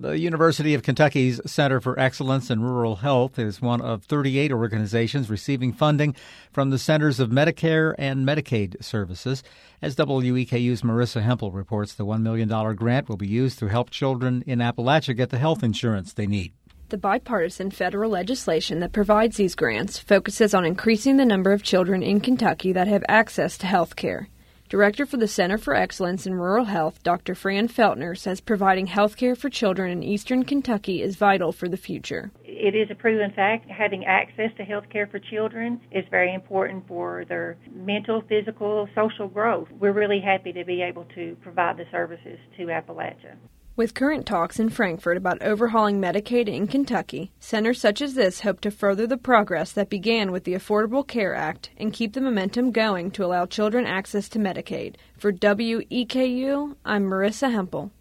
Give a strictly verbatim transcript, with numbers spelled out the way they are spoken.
The University of Kentucky's Center for Excellence in Rural Health is one of thirty-eight organizations receiving funding from the Centers of Medicare and Medicaid Services. As W E K U's Marissa Hempel reports, the one million dollars grant will be used to help children in Appalachia get the health insurance they need. The bipartisan federal legislation that provides these grants focuses on increasing the number of children in Kentucky that have access to health care. Director for the Center for Excellence in Rural Health, Doctor Fran Feltner, says providing health care for children in eastern Kentucky is vital for the future. It is a proven fact having access to health care for children is very important for their mental, physical, social growth. We're really happy to be able to provide the services to Appalachia. With current talks in Frankfort about overhauling Medicaid in Kentucky, centers such as this hope to further the progress that began with the Affordable Care Act and keep the momentum going to allow children access to Medicaid. For W E K U, I'm Marissa Hempel.